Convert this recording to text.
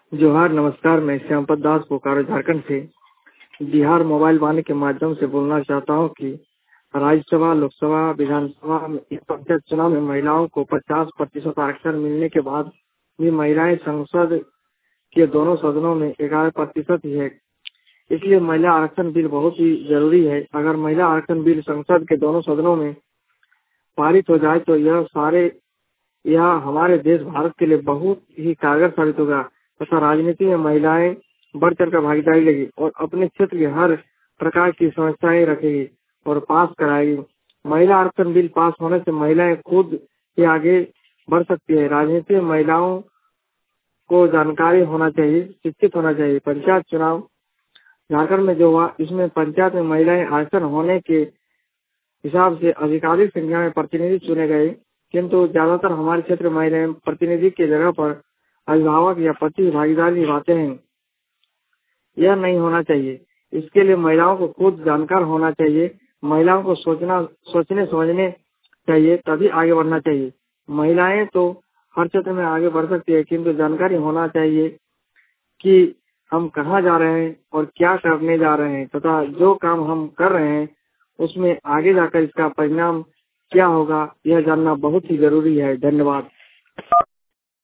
जोहार नमस्कार। मैं श्यामपद दास बोकारो झारखंड से बिहार मोबाइल वाणी के माध्यम से बोलना चाहता हूं कि राज्यसभा, लोकसभा, विधानसभा में इस पंचायत चुनाव में महिलाओं को 50% आरक्षण मिलने के बाद भी महिलाएं संसद के दोनों सदनों में 11% ही है। इसलिए महिला आरक्षण बिल बहुत ही जरूरी है। अगर महिला आरक्षण बिल संसद के दोनों सदनों में पारित हो जाए तो यह हमारे देश भारत के लिए बहुत ही कारगर साबित होगा तथा राजनीति में महिलाएं बढ़ चढ़ कर भागीदारी लेगी और अपने क्षेत्र की हर प्रकार की समस्याएं रखेगी और पास कराएगी। महिला आरक्षण बिल पास होने से महिलाएं खुद ही आगे बढ़ सकती है। राजनीति में महिलाओं को जानकारी होना चाहिए, शिक्षित होना चाहिए। पंचायत चुनाव झारखंड में जो हुआ, इसमें पंचायत में महिलाएं आरक्षण होने के हिसाब से अधिकाधिक संख्या में प्रतिनिधि चुने गए, किंतु ज्यादातर हमारे क्षेत्र में महिलाएं प्रतिनिधि की जगह पर अभिभावक या पति भागीदारी निभाते हैं। यह नहीं होना चाहिए। इसके लिए महिलाओं को खुद जानकार होना चाहिए। महिलाओं को सोचने समझने चाहिए, तभी आगे बढ़ना चाहिए। महिलाएं तो हर क्षेत्र में आगे बढ़ सकती है, किंतु जानकारी होना चाहिए कि हम कहाँ जा रहे हैं और क्या करने जा रहे हैं तथा जो काम हम कर रहे हैं उसमें आगे जाकर इसका परिणाम क्या होगा, यह जानना बहुत ही जरूरी है। धन्यवाद।